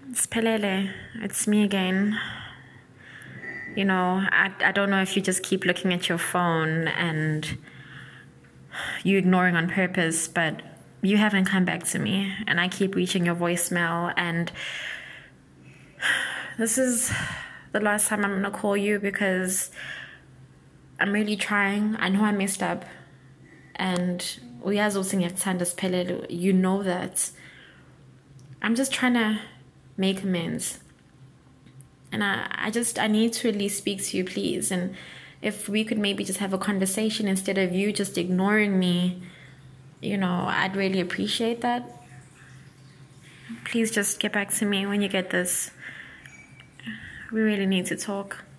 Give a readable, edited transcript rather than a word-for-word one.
Spelele, it's me again. You know, I don't know if you just keep looking at your phone and you ignoring on purpose, but you haven't come back to me, and I keep reaching your voicemail, and this is the last time I'm gonna call you because I'm really trying. I know I messed up, and you know that. I'm just trying to make amends. And I need to at least speak to you, please. And if we could maybe just have a conversation instead of you just ignoring me, you know, I'd really appreciate that. Please just get back to me when you get this. We really need to talk.